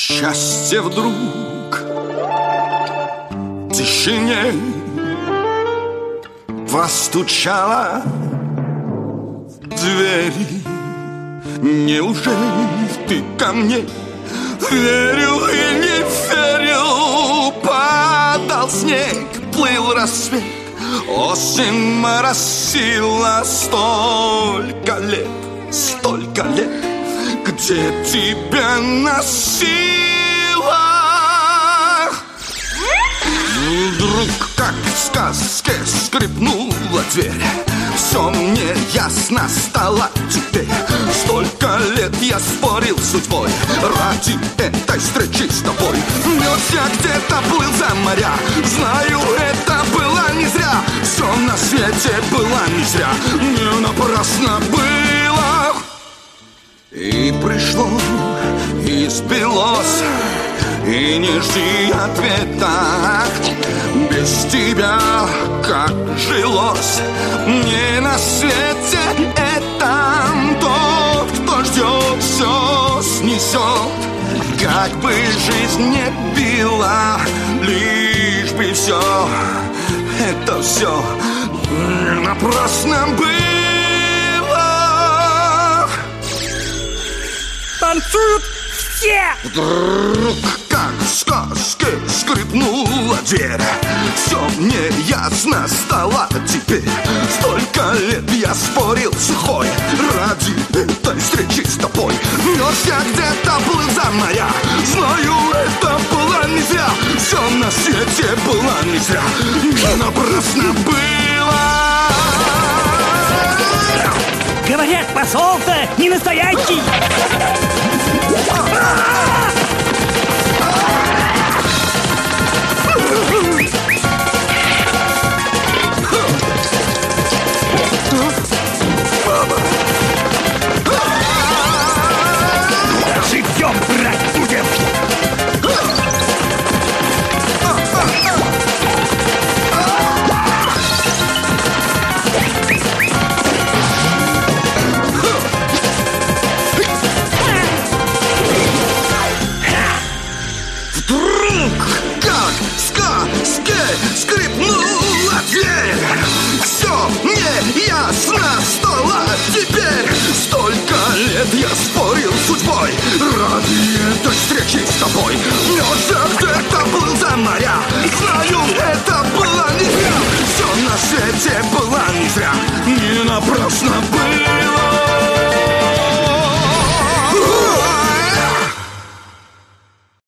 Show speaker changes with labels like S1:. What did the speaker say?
S1: Счастье вдруг в тишине постучало в двери. Неужели ты ко мне верил и не верил? Падал снег, плыл рассвет, осень моросила. Столько лет, где тебя носила. Вдруг, как в сказке, скрипнула дверь. Все мне ясно стало теперь. Столько лет я спорил с судьбой ради этой встречи с тобой. Мерз я где-то, плыл за моря. Знаю, это было не зря. Все на свете было не зря. Не напрасно было. И пришло, и сбилось, и не жди ответа. Без тебя как жилось мне на свете это. Тот, кто ждет, все снесет. Как бы жизнь не била, лишь бы все, это все напрасно было.
S2: Танцуют все!
S1: Вдруг, как в сказке, скрипнула дверь. Все мне ясно стало теперь. Столько лет я спорил с судьбой ради этой встречи с тобой. Мерз я где-то, плыл за моря. Знаю, это было не зря. Все на свете было не зря. Не напрасно было.
S2: Говорят, посол-то не настоящий. Живьем брать будем.
S1: Скрипнула дверь. Все мне ясно стало теперь. Столько лет я спорил с судьбой ради